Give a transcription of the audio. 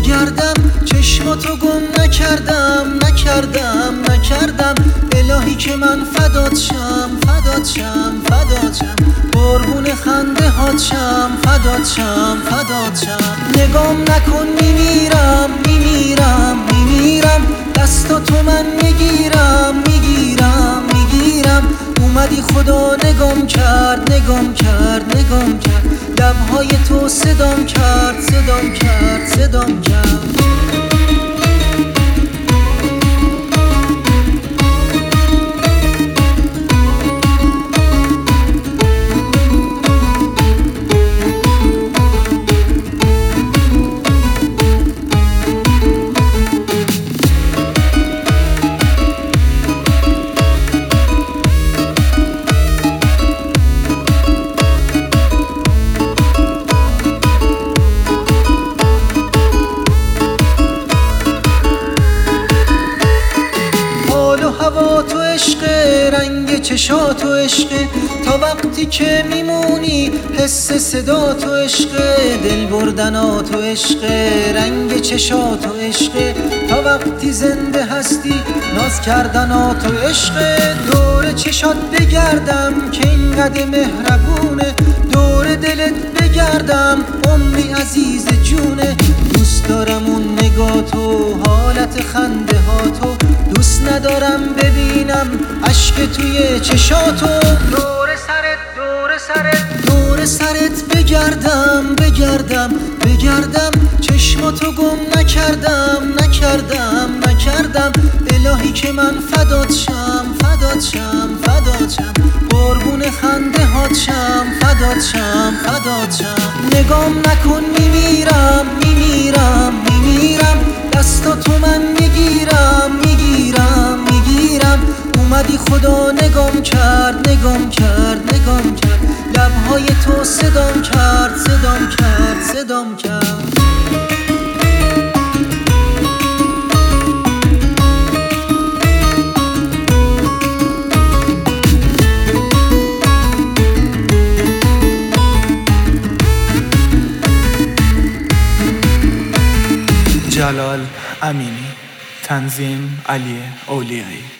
بگردم چشماتو گم نکردم الهی که من فدات شم قربون خنده هات شم فدات شم نگام نکن میمیرم دستاتو من میگیرم اومدی خدا نگام کرد لبهای تو صدام کرد هوا تو عشقه، رنگ چشا تو عشقه، تا وقتی که میمونی حس صدا تو عشقه، دل بردنا تو عشقه، رنگ چشا تو عشقه، تا وقتی زنده هستی ناز کردنا تو عشقه. دور چشات بگردم که اینقدر مهربونه، دور دلت بگردم عمری عزیز جونه، دوست دارم اون نگاه تو، حالت خنده ها تو، دوست ندارم ببینم اشک توی چشاتو. دور سرت بگردم چشماتو گم نکردم الهی که من فدات شم قربون خنده هات شم فدات شم نگام نکن میمیرم دستاتو من میگیرم اومدی خدا نگام کرد لبهای تو صدام کرد جلال امینی، تنظیم علی اولیایی.